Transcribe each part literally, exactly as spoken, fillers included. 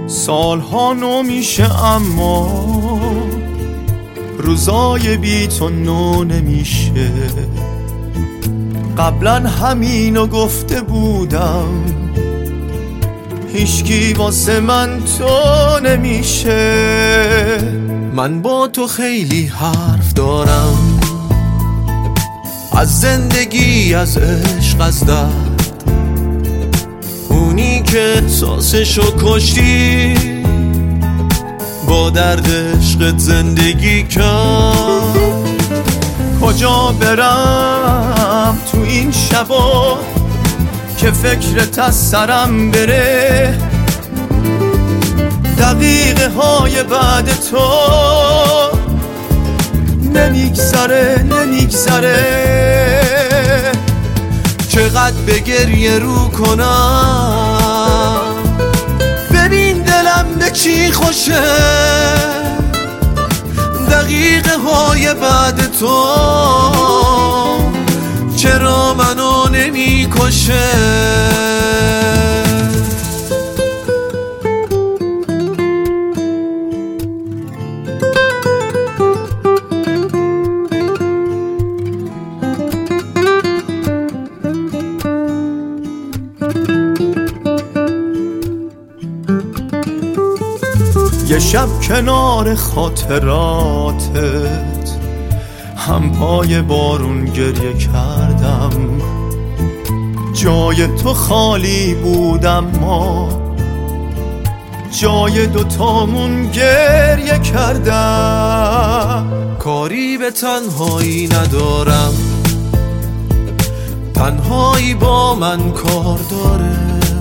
سالها نو میشه اما روزای بی تو نو نمیشه. قبلا همینو گفته بودم، هیچکی واسه من تو نمیشه. من با تو خیلی حرف دارم، از زندگی، از عشق، از درد، اونی که احساسشو کشتی با درد عشقت زندگی کرد. کجا برم تو این شبا که فکرت از سرم بره؟ دقیقه های بعد تو نمیگذره نمیگذره. چقدر به گریه رو کنم، ببین دلم به چی خوشه. دقیقه های بعد تو چرا منو نمی کشه؟ یه شب کنار خاطراتت هم پای بارون گریه کردم. جای تو خالی بودم، ما جای دوتامون گریه کردم. کاری به تنهایی ندارم، تنهایی با من کار داره.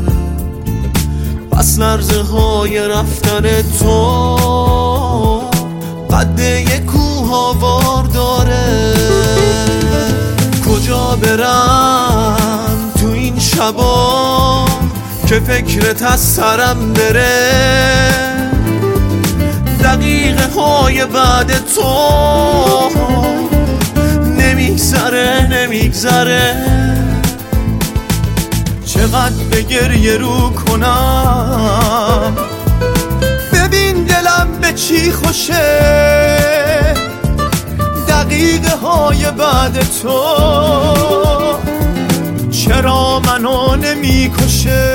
پس لرزه های رفتن تو قد یک کوه آوار داره. کجا برم تو این شبا که فکرت از سرم بره؟ دقیقه های بعد تو نمیگذره نمیگذره. چقدر به گریه رو کنم، ببین دلم به چی خوشه. دقیقه های بعد تو چرا منو نمی کشه؟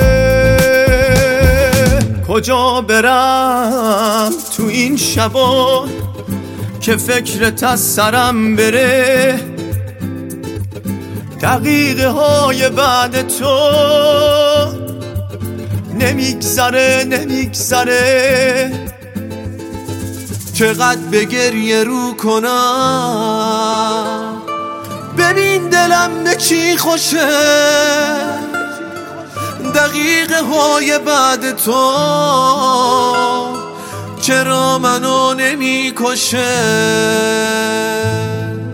کجا برم تو این شبا که فکرت از سرم بره؟ دقیقه های بعد تو نمیگذره نمیگذره. چقدر به گریه رو کنم، ببین دلم به چی خوشه. دقیقه های بعد تو چرا منو نمی کشه؟